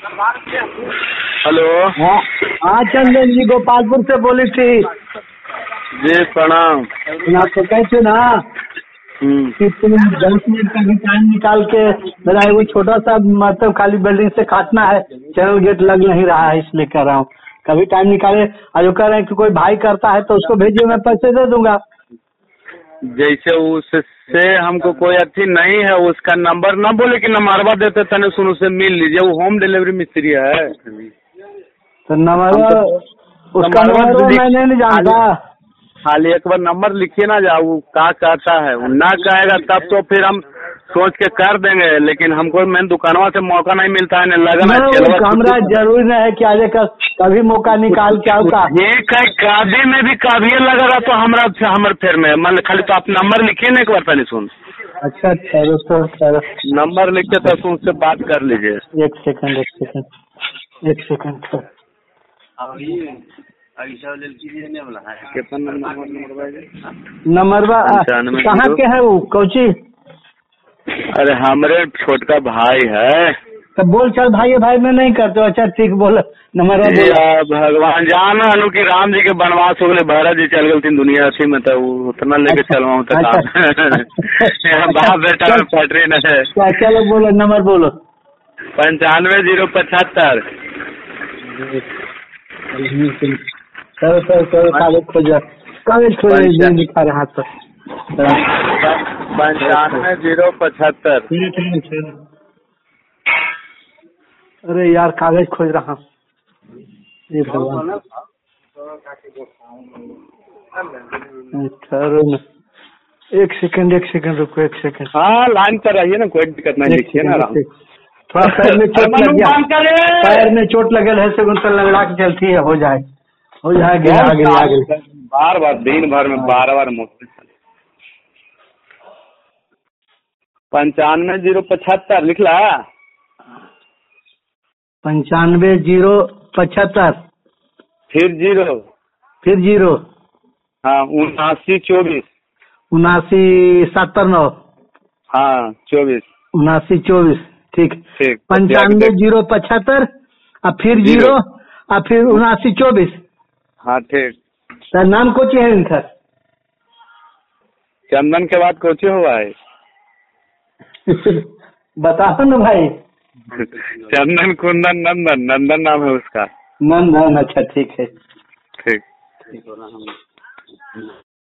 Hello. हाँ हाँ, चंदन जी गोपालपुर से बोली थी। जी प्रणाम। आपको कैसे ना कि तुम 10 मिनट का भी टाइम निकाल के मेरा वो छोटा सा मतलब खाली बिल्डिंग से काटना है, चैनल गेट लग नहीं रहा है, इसलिए कह रहा हूँ कभी टाइम निकाले। और जो कह रहे हैं कि कोई भाई करता है तो उसको भेजिए, मैं पैसे दे दूंगा। जैसे उससे हमको कोई अच्छी नहीं है, उसका नंबर ना बोले कि नंबरवा देते तने सुन उससे मिल लीजिए। वो होम डिलीवरी मिस्त्री है। तो नंबर उसका नंबर मैं नहीं जानता। खाली एक बार नंबर लिखिए ना, जाओ वो क्या कहता है। वो ना कहेगा तब तो फिर हम सोच के कर देंगे, लेकिन हमको मेन दुकानवा से मौका नहीं मिलता है, लगन है। हमरा जरूरी नहीं है कि आज कभी मौका निकाल के आओ का। ठीक है, कभी में भी कभी लगेगा तो हमारे फेर में मान खाली तो आप नंबर लिखिए ना एक बार तनी सुन। अच्छा दोस्तों नंबर लिख के तो उनसे बात कर लीजिए। एक सेकंड कितना नंबर कहाँ के है वो कोची? अरे हमारे छोटका भाई है। तो बोल चल भाई मैं नहीं करते। अच्छा ठीक बोल नंबर। भगवान जान हनु कि राम जी के वनवास हो गए, भरत जी चल गए दुनिया अथी में, तो उतना लेके चलवाऊँ तो बाप बेटा में पटरी न है। चलो बोलो नंबर बोलो। 95-075। कागज खोज दिखा रहा था। 95-075। अरे यार कागज खोज रहा हूँ। एक सेकंड रुको, एक सेकंड। हाँ लाइन पर रहिए ना, कोई दिक्कत नहीं, लिखिए ना। थोड़ा पैर में चोट लग गया, पैर में चोट लगल है, से उनसे लगड़ा के चलती है, हो जाएगी। आगे बार दिन भर में 12 बार मोटर 95-075 लिखला। 95-075 फिर जीरो। हाँ 79-24। 79-79। हाँ 24। 79-24 ठीक। 95-075 और फिर जीरो और फिर 79-24। हाँ ठीक। सर नाम कोची है इनका? चंदन के बाद कोची हुआ है? बताओ ना भाई। चंदन कुंदन नंदन नाम है उसका। नंदन। अच्छा ठीक है। ठीक।